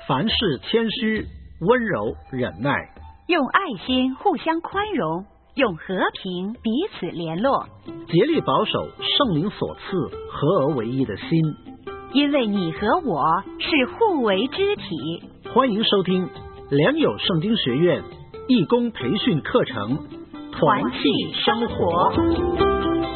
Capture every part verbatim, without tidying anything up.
凡事谦虚、温柔、忍耐， 用爱心互相宽容，用和平彼此联络， 竭力保守圣灵所赐合而为一的心。 因为你和我是互为肢体。 欢迎收听良友圣经学院义工培训课程，团契生活。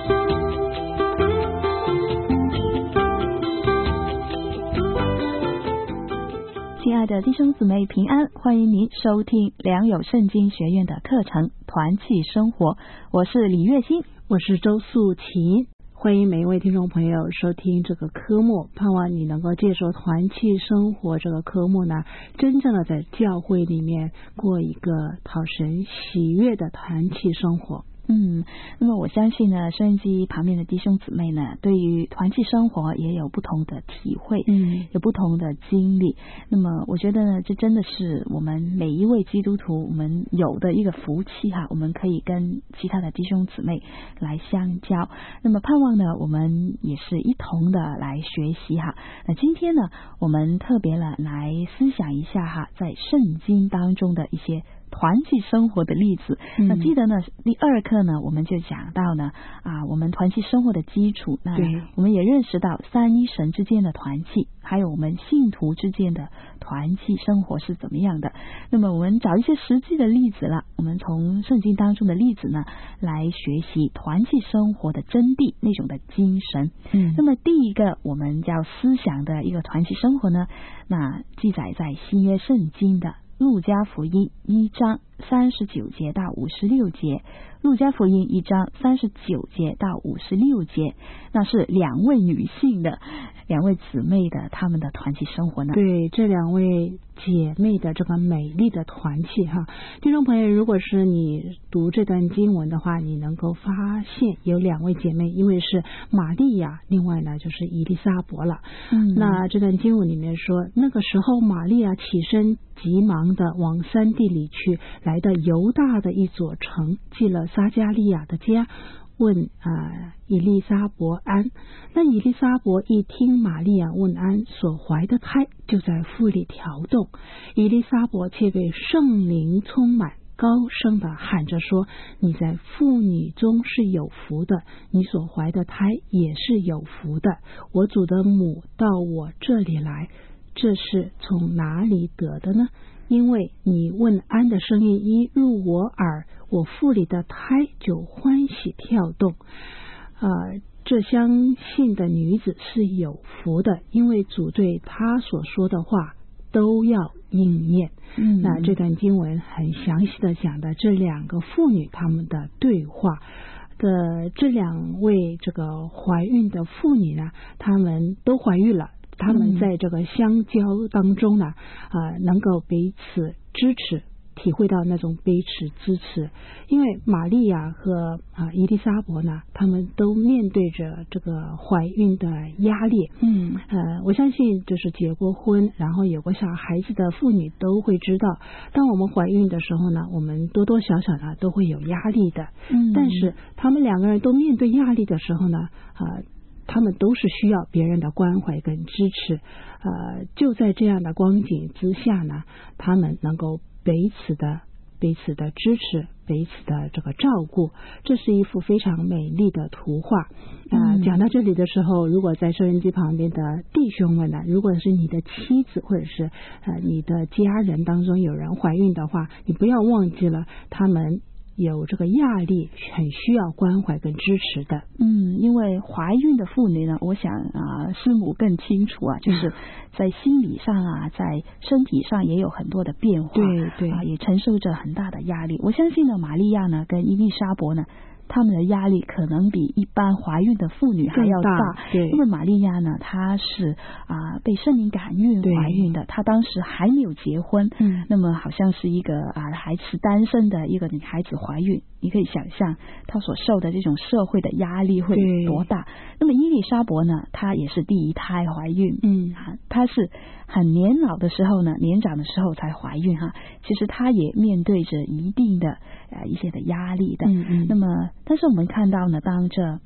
亲爱的弟兄姊妹平安，欢迎您收听良友圣经学院的课程团契生活，我是李月欣， 我是周素琴。欢迎每一位听众朋友收听这个科目，盼望你能够借助团契生活这个科目呢，真正的在教会里面过一个讨神喜悦的团契生活。 嗯，那么我相信呢，收音机旁边的弟兄姊妹呢，对于团契生活也有不同的体会，嗯，有不同的经历。那么我觉得呢，这真的是我们每一位基督徒我们有的一个福气哈，我们可以跟其他的弟兄姊妹来相交。那么盼望呢，我们也是一同的来学习哈。那今天呢，我们特别了来思想一下哈，在圣经当中的一些团契生活的例子。嗯、那记得呢，第二课呢，我们就讲到呢，啊，我们团契生活的基础。那我们也认识到三一神之间的团契，还有我们信徒之间的团契生活是怎么样的。那么我们找一些实际的例子了，我们从圣经当中的例子呢，来学习团契生活的真谛那种的精神。嗯，那么第一个我们叫思想的一个团契生活呢，那记载在新约圣经的路加福音一章三十九节到五十六节，路加福音一章三十九节到五十六节，那是两位女性的两位姊妹的她们的团契生活呢。 对，这两位姐妹的这个美丽的团契哈，听众朋友，如果是你读这段经文的话，你能够发现有两位姐妹，一位是玛利亚，另外呢就是以利沙伯了。嗯，那这段经文里面说，那个时候玛利亚起身急忙的往山地里去，来到犹大的一座城，进了撒加利亚的家，问啊、呃、以利沙伯安。那以利沙伯一听玛利亚问安，所怀的胎就在腹里跳动，以利沙伯却被圣灵充满，高声的喊着说，你在妇女中是有福的，你所怀的胎也是有福的，我主的母到我这里来，这是从哪里得的呢？因为你问安的声音一入我耳，我腹里的胎就欢喜跳动。呃，这相信的女子是有福的，因为主对她所说的话都要应验。嗯，那这段经文很详细的讲的这两个妇女她们的对话的，这两位这个怀孕的妇女呢，她们都怀孕了，他们在这个相交当中呢，呃，能够彼此支持，体会到那种彼此支持。因为玛利亚和啊以利沙伯呢，他们都面对着这个怀孕的压力。嗯，呃，我相信就是结过婚，然后有过小孩子的妇女都会知道，当我们怀孕的时候呢，我们多多少少呢都会有压力的。嗯，但是他们两个人都面对压力的时候呢，呃。他们都是需要别人的关怀跟支持，呃，就在这样的光景之下呢，他们能够彼此的彼此的支持，彼此的这个照顾，这是一幅非常美丽的图画。呃，讲到这里的时候，如果在收音机旁边的弟兄们呢，如果是你的妻子或者是呃你的家人当中有人怀孕的话，你不要忘记了他们有这个压力，很需要关怀跟支持的。 嗯，因为怀孕的妇女呢，我想啊，师母更清楚啊，就是在心理上啊，在身体上也有很多的变化， 对对啊，也承受着很大的压力。我相信呢，玛利亚呢跟伊丽莎伯呢，他们的压力可能比一般怀孕的妇女还要大。 对， 因为玛利亚呢，她是啊、呃、被圣灵感孕怀孕的，她当时还没有结婚，嗯，那么好像是一个啊、呃、还是单身的一个女孩子怀孕，你可以想象她所受的这种社会的压力会多大。那么伊丽莎伯呢，她也是第一胎怀孕，嗯，啊，她是很年老的时候呢，年长的时候才怀孕哈。其实她也面对着一定的呃一些的压力的，嗯嗯。那么，但是我们看到呢，当这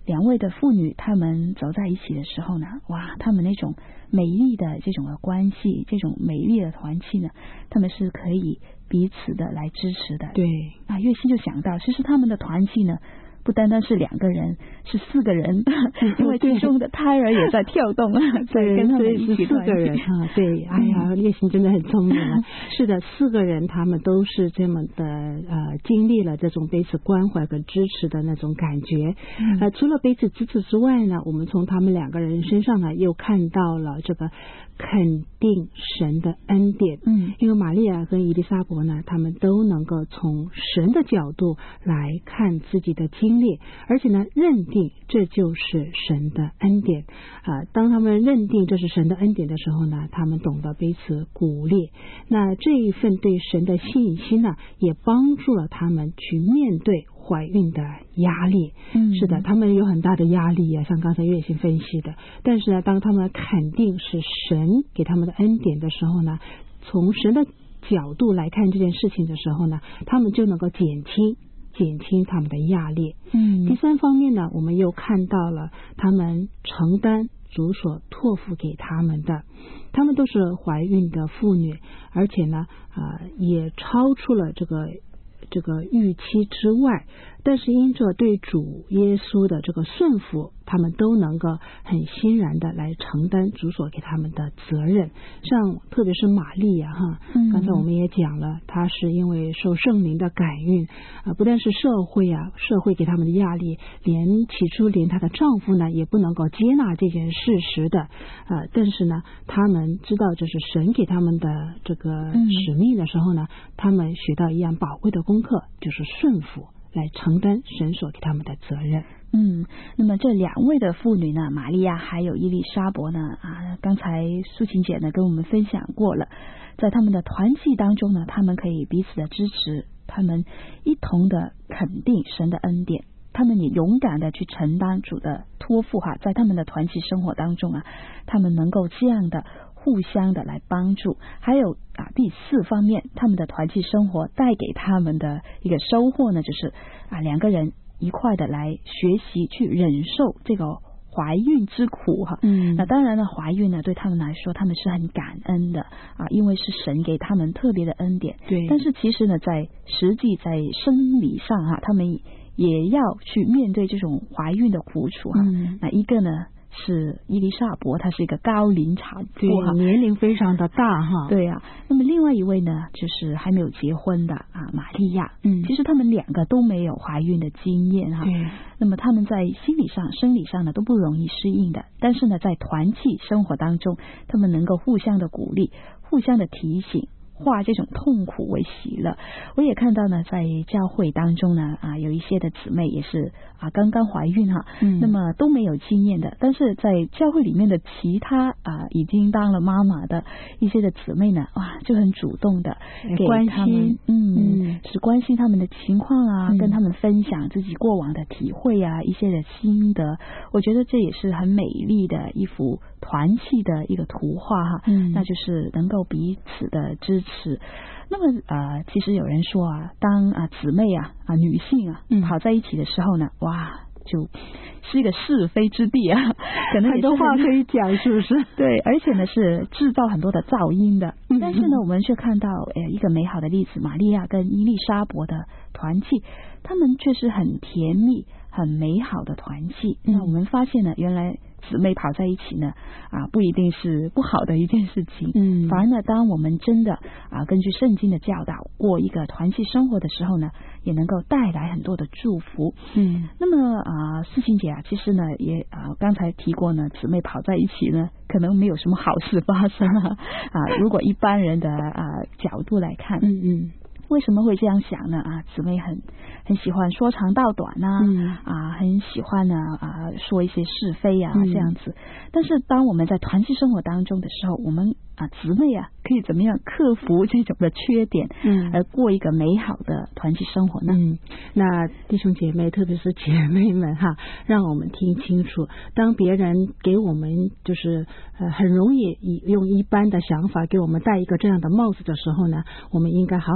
两位的妇女她们走在一起的时候呢，哇，她们那种美丽的这种的关系，这种美丽的团契呢，她们是可以彼此的来支持的。 对啊，月心就想到，其实他们的团契呢，不单单是两个人，是四个人，因为其中的胎儿也在跳动啊， 所以跟他们一起四个人啊，对，哎呀，月心真的很聪明啊。是的，四个人他们都是这么的呃，经历了这种彼此关怀和支持的那种感觉。嗯、呃，除了彼此支持之外呢，我们从他们两个人身上呢，又看到了这个肯定神的恩典。嗯，因为玛利亚跟伊丽莎伯呢，他们都能够从神的角度来看自己的经历，而且呢，认定这就是神的恩典。啊、呃，当他们认定这是神的恩典的时候呢，他们懂得彼此鼓励。那这一份对神的信心呢，也帮助了他们去面对怀孕的压力。嗯，是的，他们有很大的压力啊，像刚才月心分析的。但是呢，当他们肯定是神给他们的恩典的时候呢，从神的角度来看这件事情的时候呢，他们就能够减轻减轻他们的压力。嗯，第三方面呢，我们又看到了他们承担主所托付给他们的，他们都是怀孕的妇女，而且呢，呃，也超出了这个这个预期之外，但是因着对主耶稣的这个顺服，他们都能够很欣然的来承担主所给他们的责任。像特别是玛利亚哈，嗯、刚才我们也讲了，她是因为受圣灵的感孕啊、呃，不但是社会啊，社会给他们的压力，连起初连她的丈夫呢也不能够接纳这件事实的啊、呃，但是呢，他们知道这是神给他们的这个使命的时候呢，嗯、他们学到一样宝贵的功课，就是顺服，来承担神所给他们的责任。 嗯，那么这两位的妇女呢，玛利亚还有伊丽莎伯呢，啊，刚才素琴姐呢跟我们分享过了，在他们的团契当中呢，他们可以彼此的支持，他们一同的肯定神的恩典，他们也勇敢的去承担主的托付哈，在他们的团契生活当中啊，他们能够这样的互相的来帮助。还有啊，第四方面，他们的团契生活带给他们的一个收获呢，就是啊，两个人一块的来学习去忍受这个怀孕之苦哈。嗯，那当然呢，怀孕呢对他们来说，他们是很感恩的啊，因为是神给他们特别的恩典。对，但是其实呢，在实际在生理上哈，他们也要去面对这种怀孕的苦楚哈。嗯，那一个呢是伊丽莎伯，她是一个高龄产妇， 对，年龄非常的大哈。 对啊，那么另外一位呢，就是还没有结婚的啊，玛利亚。嗯，其实他们两个都没有怀孕的经验哈。对。那么他们在心理上、生理上呢都不容易适应的，但是呢，在团契生活当中，他们能够互相的鼓励，互相的提醒，化这种痛苦为喜乐。我也看到呢，在教会当中呢，啊，有一些的姊妹也是啊刚刚怀孕哈，嗯，那么都没有经验的，但是在教会里面的其他啊已经当了妈妈的一些的姊妹呢，哇，就很主动的给他们，嗯，嗯是关心他们的情况啊，嗯，跟他们分享自己过往的体会啊，一些的心得。我觉得这也是很美丽的一幅团契的一个图画哈，嗯，那就是能够彼此的支持。那么呃，其实有人说啊，当啊姊妹啊啊女性啊、嗯、跑在一起的时候呢，哇，就是一个是非之地啊，可能很多话可以讲，是不是？ 对，而且呢是制造很多的噪音的。嗯、但是呢，我们却看到呃一个美好的例子，玛利亚跟伊丽莎伯的团契，他们却是很甜蜜、很美好的团契。嗯、那我们发现呢，原来姊妹跑在一起呢，啊，不一定是不好的一件事情。嗯，反而呢，当我们真的啊，根据圣经的教导过一个团契生活的时候呢，也能够带来很多的祝福。嗯，那么啊，思琴姐啊，其实呢，也啊，刚才提过呢，姊妹跑在一起呢，可能没有什么好事发生啊。啊，如果一般人的啊角度来看，嗯嗯。为什么会这样想呢？啊，姊妹很很喜欢说长道短啊，嗯、啊，很喜欢呢啊说一些是非啊、嗯、这样子。但是当我们在团契生活当中的时候，我们啊姊妹啊可以怎么样克服这种的缺点，嗯，而过一个美好的团契生活呢？ 嗯，那弟兄姐妹，特别是姐妹们哈，让我们听清楚，当别人给我们就是呃很容易以用一般的想法给我们戴一个这样的帽子的时候呢，我们应该好好的听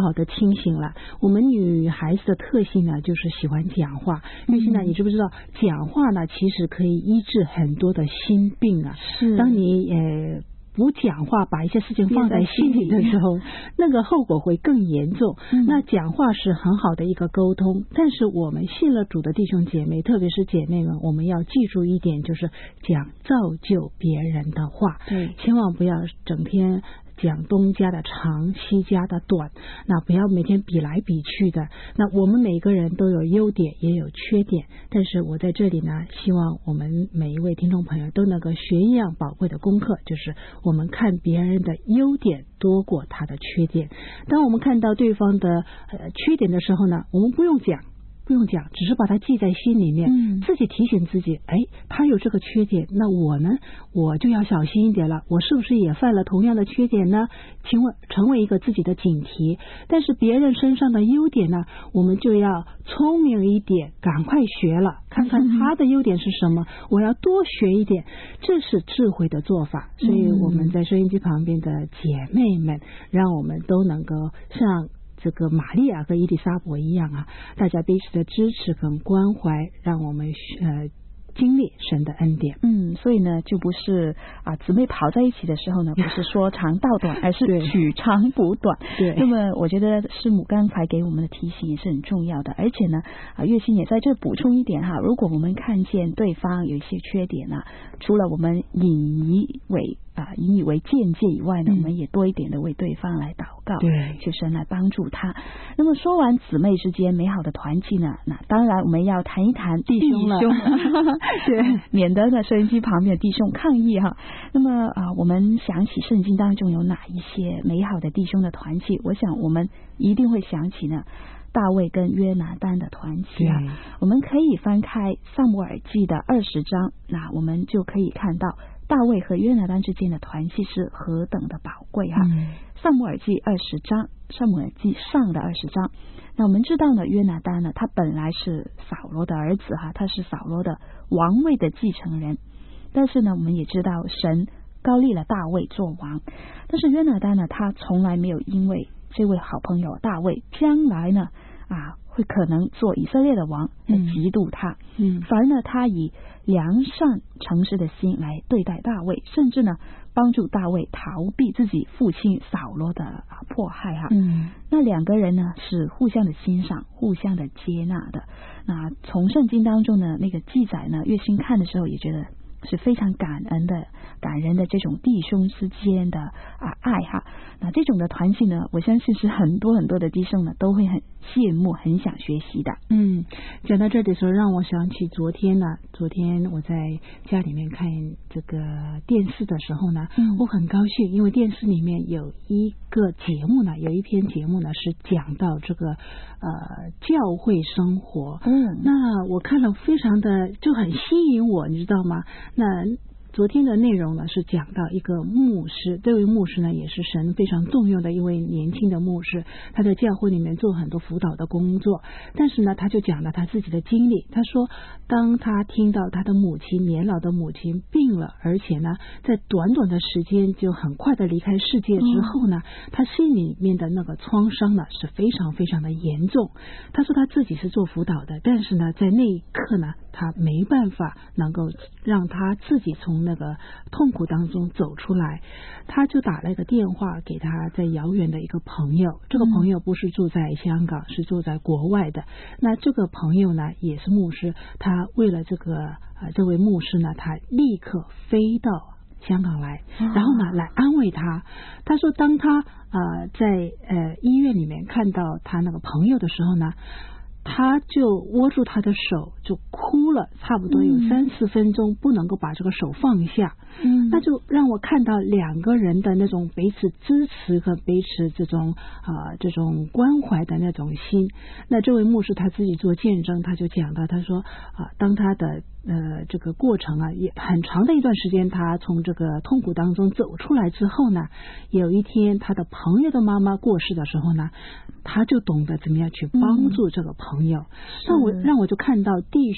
清醒了。我们女孩子的特性呢，就是喜欢讲话。因为现在你知不知道，讲话呢，其实可以医治很多的心病啊。 是， 当你呃。不讲话，把一些事情放在心里的时候，那个后果会更严重。嗯、那讲话是很好的一个沟通，但是我们信了主的弟兄姐妹，特别是姐妹们，我们要记住一点，就是讲造就别人的话， 对， 千万不要整天讲东家的长西家的短，那不要每天比来比去的。那我们每个人都有优点也有缺点，但是我在这里呢，希望我们每一位听众朋友都能够学一样宝贵的功课，就是我们看别人的优点多过他的缺点。当我们看到对方的呃缺点的时候呢，我们不用讲不用讲，只是把它记在心里面，嗯、自己提醒自己，哎，他有这个缺点，那我呢，我就要小心一点了，我是不是也犯了同样的缺点呢？请问成为一个自己的警惕。但是别人身上的优点呢，我们就要聪明一点，赶快学了，看看他的优点是什么，嗯、我要多学一点，这是智慧的做法。所以我们在收音机旁边的姐妹们，让我们都能够像这个玛利亚和伊丽莎白一样啊，大家彼此的支持跟关怀，让我们呃经历神的恩典。 嗯，所以呢，就不是啊姊妹跑在一起的时候呢，不是说长道短，而是取长补短。 对。 那么我觉得师母刚才给我们的提醒也是很重要的，而且呢，啊月心也在这补充一点哈，如果我们看见对方有一些缺点啊，除了我们引以为啊引以为鉴戒以外呢，嗯、我们也多一点的为对方来祷告， 对， 求神来帮助他。那么说完姊妹之间美好的团契呢，那当然我们要谈一谈弟兄了。对，免得呢收音机旁边的弟兄抗议哈。那么啊、呃，我们想起圣经当中有哪一些美好的弟兄的团契，我想我们一定会想起呢大卫跟约拿单的团契啊。我们可以翻开撒母耳记的二十章，那我们就可以看到大卫和约拿单之间的团契是何等的宝贵哈。嗯、撒母耳记二十章，撒母耳记上的二十章。那我们知道呢，约拿单呢，他本来是扫罗的儿子哈，他是扫罗的王位的继承人。但是呢，我们也知道神高立了大卫做王，但是约拿单呢，他从来没有因为这位好朋友大卫将来呢啊会可能做以色列的王来嫉妒他，嗯，反而呢，他以良善诚实的心来对待大卫，甚至呢帮助大卫逃避自己父亲扫罗的啊迫害哈。嗯，那两个人呢是互相的欣赏，互相的接纳的。那从圣经当中呢那个记载呢，月心看的时候也觉得是非常感恩的、感人的这种弟兄之间的啊爱哈。那这种的团契呢，我相信是很多很多的弟兄呢都会很羡慕、很想学习的。 嗯，讲到这里的时候，让我想起昨天呢，昨天我在家里面看这个电视的时候呢，嗯、我很高兴，因为电视里面有一个节目呢，有一篇节目呢是讲到这个呃教会生活。嗯，那我看了非常的就很吸引我，你知道吗？那昨天的内容呢是讲到一个牧师，这位牧师呢也是神非常重用的一位年轻的牧师，他在教会里面做很多辅导的工作，但是呢他就讲了他自己的经历。他说当他听到他的母亲年老的母亲病了，而且呢在短短的时间就很快的离开世界之后呢、嗯、他心里面的那个创伤呢是非常非常的严重。他说他自己是做辅导的，但是呢在那一刻呢他没办法能够让他自己从那个痛苦当中走出来，他就打了一个电话给他在遥远的一个朋友，这个朋友不是住在香港、嗯、是住在国外的。那这个朋友呢也是牧师，他为了这个呃这位牧师呢，他立刻飞到香港来，然后呢来安慰他。他说当他呃在呃医院里面看到他那个朋友的时候呢，他就握住他的手就哭了，差不多有三四分钟，不能够把这个手放下。嗯，那就让我看到两个人的那种彼此支持和彼此这种啊、呃、这种关怀的那种心。那这位牧师他自己做见证，他就讲到，他说啊、呃，当他的呃这个过程啊也很长的一段时间，他从这个痛苦当中走出来之后呢，有一天他的朋友的妈妈过世的时候呢，他就懂得怎么样去帮助这个朋友。嗯、那我让我就看到弟兄之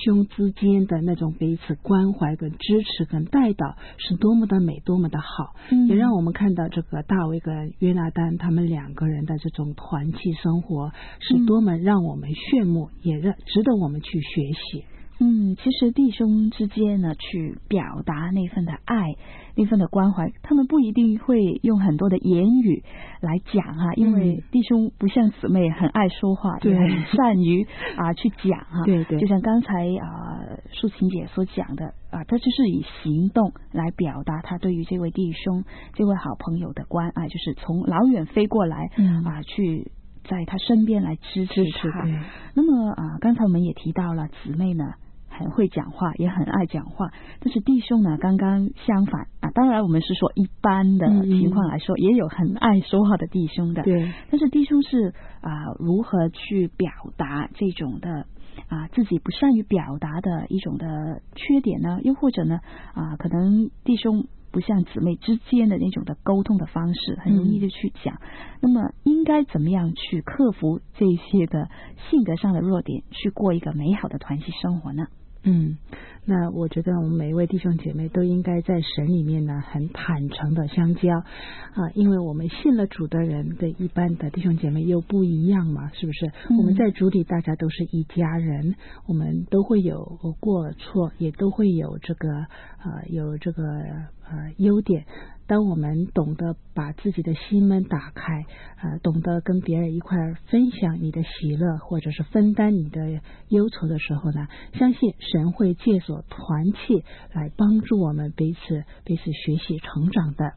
之间的那种彼此关怀跟支持跟带导是多么的美，多么的好，嗯、也让我们看到这个大卫跟约拿单他们两个人的这种团契生活是多么让我们炫目，嗯、也让值得我们去学习。 嗯，其实弟兄之间呢，去表达那份的爱，那份的关怀，他们不一定会用很多的言语来讲哈、啊，因为弟兄不像姊妹很爱说话， 对， 很善于啊去讲哈、啊。 对对， 就像刚才啊素琴姐所讲的啊，他就是以行动来表达他对于这位弟兄、这位好朋友的关爱，就是从老远飞过来、嗯、啊去。在他身边来支持他。那么啊，刚才我们也提到了姊妹呢很会讲话，也很爱讲话，但是弟兄呢刚刚相反啊。当然我们是说一般的情况来说，嗯、也有很爱说话的弟兄的。 对， 但是弟兄是啊如何去表达这种的啊自己不善于表达的一种的缺点呢？又或者呢啊可能弟兄不像姊妹之间的那种的沟通的方式，很容易就去讲、嗯、那么应该怎么样去克服这些的性格上的弱点，去过一个美好的团契生活呢？ 嗯，那我觉得我们每一位弟兄姐妹都应该在神里面呢很坦诚的相交啊，因为我们信了主的人跟一般的弟兄姐妹又不一样嘛，是不是、嗯、我们在主里大家都是一家人，我们都会有过错，也都会有这个呃有这个呃优点。当我们懂得把自己的心门打开，呃，懂得跟别人一块分享你的喜乐，或者是分担你的忧愁的时候呢，相信神会借所团契来帮助我们彼此彼此学习成长的。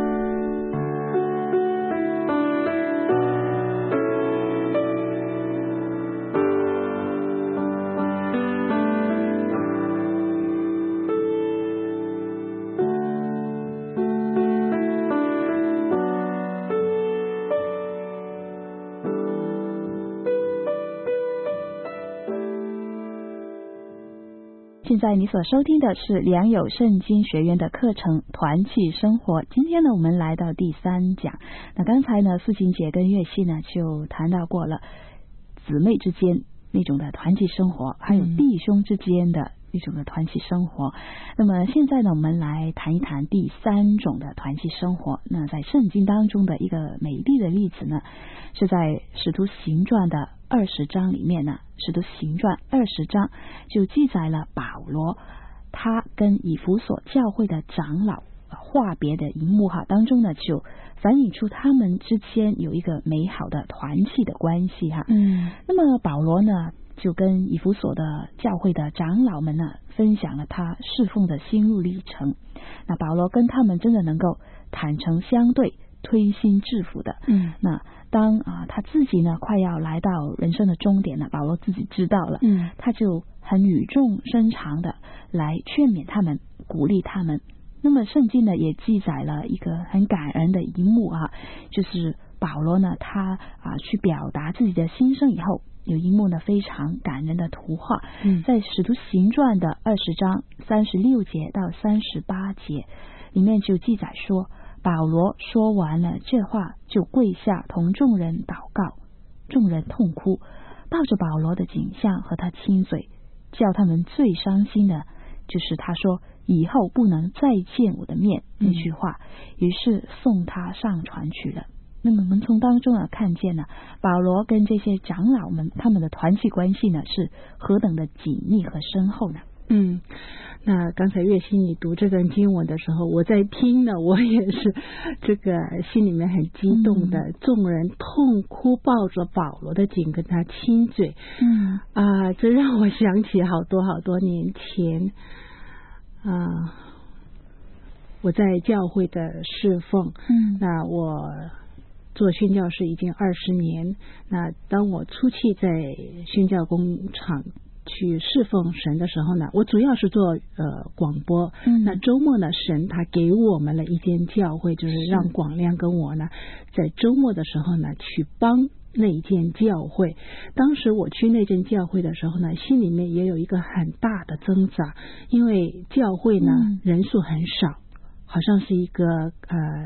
现在你所收听的是良友圣经学院的课程团契生活。今天呢我们来到第三讲。那刚才呢素琴姐跟月希呢就谈到过了姊妹之间那种的团契生活，还有弟兄之间的一种的团契生活、嗯、那么现在呢我们来谈一谈第三种的团契生活。那在圣经当中的一个美丽的例子呢，是在使徒行传的二十章里面呢，使徒行传二十章就记载了保罗他跟以弗所教会的长老话别的一幕哈，当中呢就反映出他们之间有一个美好的团契的关系哈。嗯，那么保罗呢就跟以弗所的教会的长老们呢分享了他侍奉的心路历程。那保罗跟他们真的能够坦诚相对，推心置腹的。嗯，那当啊他自己呢快要来到人生的终点了，保罗自己知道了，嗯，他就很语重心长的来劝勉他们，鼓励他们。那么圣经呢也记载了一个很感人的一幕啊，就是保罗呢他啊去表达自己的心声以后，有一幕呢非常感人的图画，嗯，在使徒行传的二十章三十六节到三十八节里面就记载说，保罗说完了这话就跪下同众人祷告，众人痛哭，抱着保罗的景象和他亲嘴，叫他们最伤心的就是他说以后不能再见我的面那句话，于是送他上船去了。那么我们从当中啊看见呢，保罗跟这些长老们他们的团契关系呢是何等的紧密和深厚呢？ 嗯，那刚才月希你读这段经文的时候，我在听呢，我也是这个心里面很激动的，嗯、众人痛哭，抱着保罗的颈跟他亲嘴。嗯啊，这让我想起好多好多年前啊，我在教会的侍奉。嗯，那我做宣教士已经二十年，那当我初期在宣教工厂去侍奉神的时候呢，我主要是做呃广播。嗯，那周末呢，神他给我们了一间教会，就是让广亮跟我呢，在周末的时候呢，去帮那一间教会。当时我去那间教会的时候呢，心里面也有一个很大的挣扎，因为教会呢、嗯、人数很少，好像是一个呃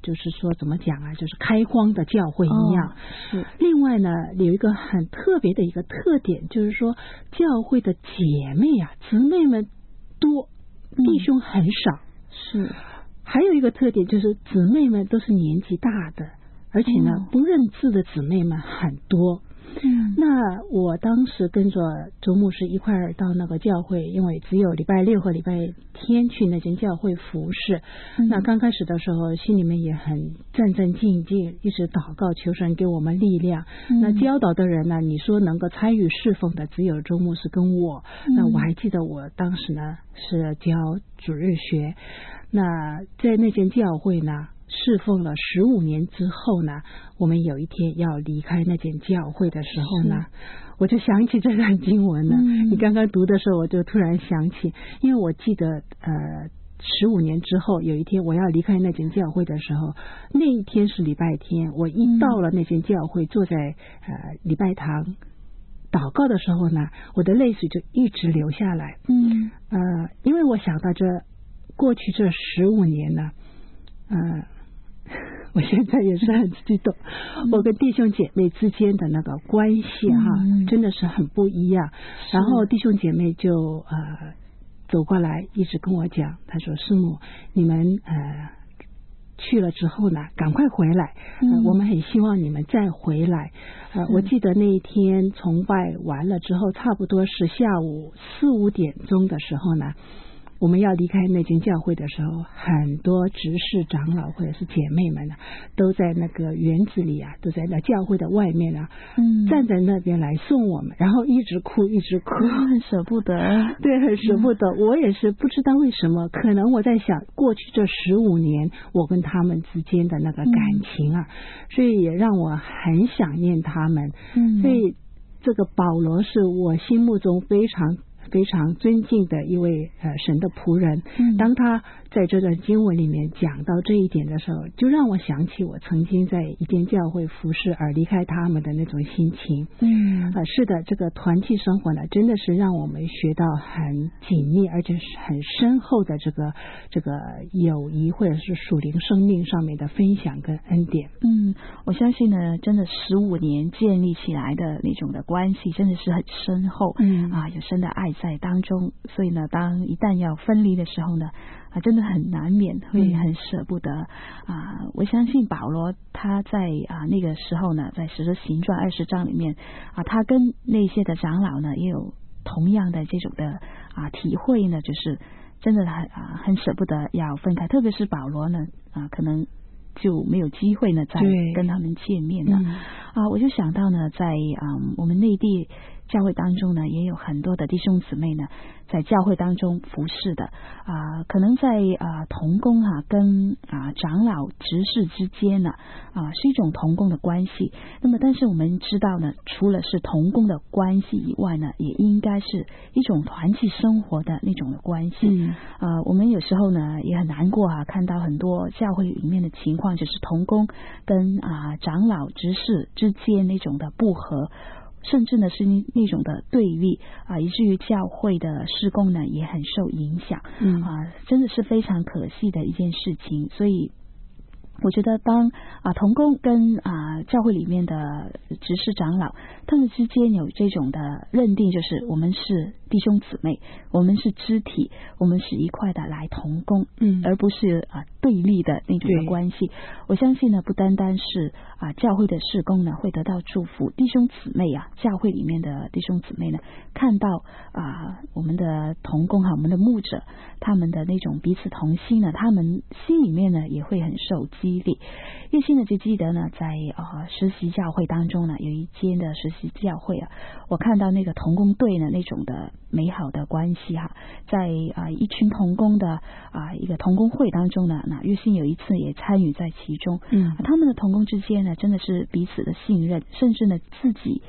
就是说怎么讲啊，就是开荒的教会一样。 哦、是。 另外呢，有一个很特别的一个特点，就是说教会的姐妹啊、姊妹们多，弟兄很少。 是。 还有一个特点就是姊妹们都是年纪大的，而且呢，嗯、不认字的姊妹们很多。嗯，那我当时跟着周牧师一块儿到那个教会，因为只有礼拜六和礼拜天去那间教会服侍。嗯、那刚开始的时候，心里面也很战战兢兢，一直祷告求神给我们力量。嗯、那教导的人呢，你说能够参与侍奉的只有周牧师跟我。嗯、那我还记得我当时呢是教主日学，那在那间教会呢。侍奉了十五年之后呢，我们有一天要离开那间教会的时候呢，我就想起这段经文了。嗯、你刚刚读的时候，我就突然想起，因为我记得呃，十五年之后有一天我要离开那间教会的时候，那一天是礼拜天，我一到了那间教会，坐在呃礼拜堂祷告的时候呢，我的泪水就一直流下来。嗯，呃，因为我想到这过去这十五年呢，呃。我现在也是很激动，嗯、我跟弟兄姐妹之间的那个关系哈，嗯、真的是很不一样。然后弟兄姐妹就呃走过来，一直跟我讲，他说：“师母，你们呃去了之后呢，赶快回来，嗯呃、我们很希望你们再回来。”呃，我记得那一天崇拜完了之后，差不多是下午四五点钟的时候呢。我们要离开那间教会的时候，很多执事长老或者是姐妹们呢，都在那个园子里啊，都在那教会的外面啊，嗯，站在那边来送我们，然后一直哭一直哭， 很舍不得， 对，很舍不得。嗯、我也是不知道为什么，可能我在想，过去这十五年我跟他们之间的那个感情啊，嗯、所以也让我很想念他们。嗯，所以这个保罗是我心目中非常。非常尊敬的一位呃神的仆人，嗯、当他在这段经文里面讲到这一点的时候，就让我想起我曾经在一间教会服侍而离开他们的那种心情。嗯，呃，是的，这个团契生活呢，真的是让我们学到很紧密而且是很深厚的这个这个友谊或者是属灵生命上面的分享跟恩典。 嗯，我相信呢，真的十五年建立起来的那种的关系，真的是很深厚。嗯啊，有深的爱在当中，所以呢，当一旦要分离的时候呢，啊，真的很难免会很舍不得啊。我相信保罗他在啊那个时候呢，在使徒行传二十章里面啊，他跟那些的长老呢也有同样的这种的啊体会呢，就是真的很啊很舍不得要分开，特别是保罗呢啊可能就没有机会呢再跟他们见面了。嗯、啊，我就想到呢，在啊我们内地教会当中呢，也有很多的弟兄姊妹呢，在教会当中服侍的啊、呃，可能在啊、呃、同工啊跟啊、呃、长老执事之间呢啊、呃、是一种同工的关系。那么，但是我们知道呢，除了是同工的关系以外呢，也应该是一种团契生活的那种的关系。嗯，呃，我们有时候呢也很难过啊，看到很多教会里面的情况，就是同工跟啊、呃、长老执事之间那种的不和。甚至呢是那种的对立啊，以至于教会的事工呢也很受影响。嗯啊，真的是非常可惜的一件事情。所以我觉得当啊同工跟啊教会里面的执事长老他们之间有这种的认定，就是我们是弟兄姊妹，我们是肢体，我们是一块的来同工，嗯，而不是啊对立的那种的关系。我相信呢，不单单是啊教会的事工呢会得到祝福，弟兄姊妹啊，教会里面的弟兄姊妹呢，看到啊我们的同工哈，我们的牧者他们的那种彼此同心呢，他们心里面呢也会很受激励。月心呢就记得呢，在呃实习教会当中呢，有一间的实习教会啊，我看到那个同工队呢那种的美好的关系哈，在啊、呃、一群同工的啊、呃、一个同工会当中呢，那月心有一次也参与在其中，嗯，他们的同工之间呢真的是彼此的信任，甚至呢自己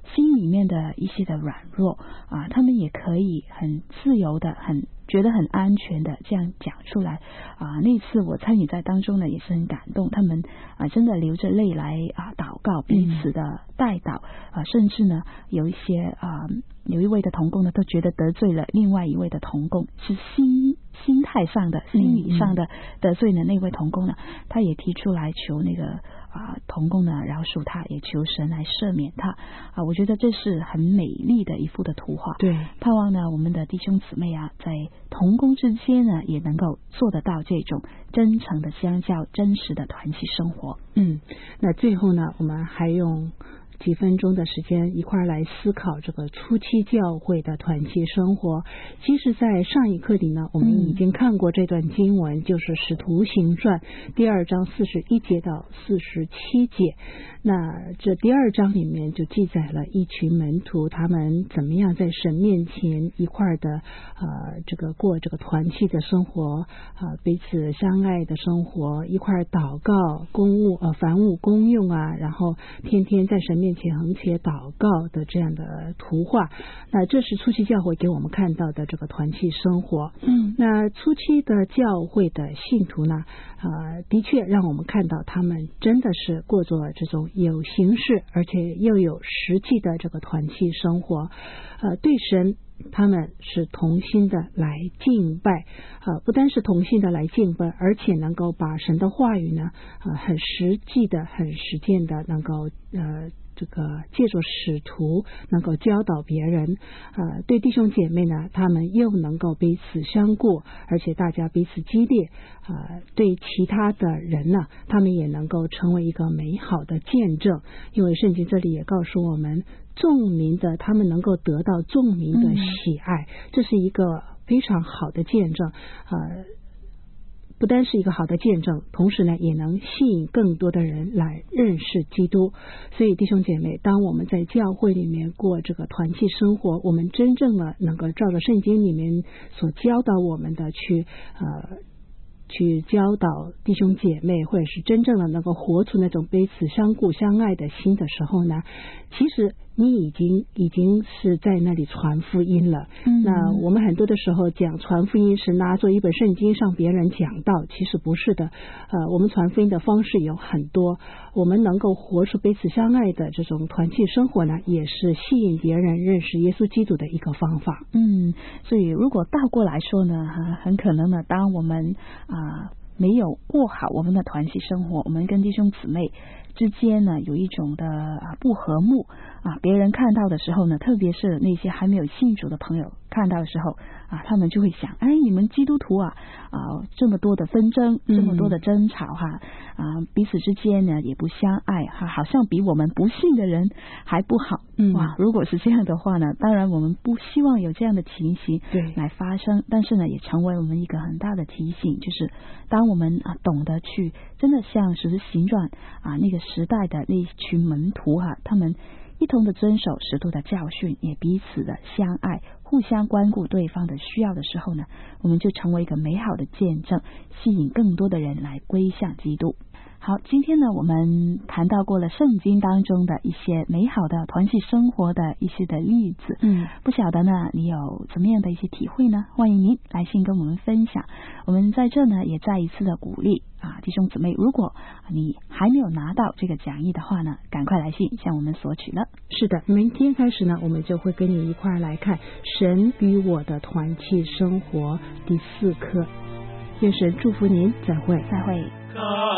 心里面的一些的软弱啊，他们也可以很自由的很觉得很安全的这样讲出来啊。那次我参与在当中呢，也是很感动，他们啊真的流着泪来啊祷告，彼此的代祷啊，甚至呢有一些啊有一位的同工呢都觉得得罪了另外一位的同工，是心心态上的心理上的得罪了那位同工呢，他也提出来求那个啊同工呢饶恕他，也求神来赦免他啊。我觉得这是很美丽的一幅的图画。 对， 盼望呢我们的弟兄姊妹啊，在同工之间呢也能够做得到这种真诚的相交，真实的团契生活。 嗯，那最后呢，我们还用几分钟的时间一块来思考这个初期教会的团契生活。其实在上一课里呢，我们已经看过这段经文，就是使徒行传第二章四十一节到四十七节。那这第二章里面就记载了一群门徒他们怎么样在神面前一块的呃这个过这个团契的生活啊、呃，彼此相爱的生活，一块祷告公务呃凡物公用啊，然后天天在神面前横切祷告的这样的图画。那这是初期教会给我们看到的这个团契生活。 嗯， 那初期的教会的信徒呢，呃，的确让我们看到他们真的是过着这种有形式而且又有实际的这个团契生活。呃，对神他们是同心的来敬拜，呃，不单是同心的来敬拜，而且能够把神的话语呢，呃，很实际的、很实践的，能够呃。这个借助使徒能够教导别人，呃，对弟兄姐妹呢，他们又能够彼此相顾，而且大家彼此激励，呃，对其他的人呢，他们也能够成为一个美好的见证。因为圣经这里也告诉我们，众民的他们能够得到众民的喜爱，嗯、这是一个非常好的见证，呃。不单是一个好的见证，同时呢也能吸引更多的人来认识基督。所以弟兄姐妹，当我们在教会里面过这个团契生活，我们真正的能够照着圣经里面所教导我们的去呃去教导弟兄姐妹，或者是真正的能够活出那种彼此相顾相爱的心的时候呢，其实你已经已经是在那里传福音了。嗯、那我们很多的时候讲传福音是拿作一本圣经上别人讲道，其实不是的。呃，我们传福音的方式有很多，我们能够活出彼此相爱的这种团契生活呢，也是吸引别人认识耶稣基督的一个方法。 嗯，所以如果倒过来说呢，很可能呢，当我们啊、呃、没有过好我们的团契生活，我们跟弟兄姊妹之间呢有一种的啊不和睦啊，别人看到的时候呢，特别是那些还没有信主的朋友看到的时候啊，他们就会想，哎，你们基督徒啊啊这么多的纷争，这么多的争吵哈啊，彼此之间呢也不相爱哈，好像比我们不信的人还不好。嗯，哇，如果是这样的话呢，当然我们不希望有这样的情形来发生，但是呢也成为我们一个很大的提醒，就是当我们啊懂得去真的像使徒行传啊那个时代的那一群门徒哈、啊，他们一同的遵守使徒的教训，也彼此的相爱，互相关顾对方的需要的时候呢，我们就成为一个美好的见证，吸引更多的人来归向基督。好，今天呢我们谈到过了圣经当中的一些美好的团契生活的一些的例子。嗯，不晓得呢你有怎么样的一些体会呢？欢迎您来信跟我们分享。我们在这呢也再一次的鼓励啊，弟兄姊妹，如果你还没有拿到这个讲义的话呢，赶快来信向我们索取了。 是的，明天开始呢，我们就会跟你一块来看神与我的团契生活第四课。愿神祝福您，再会， 再会。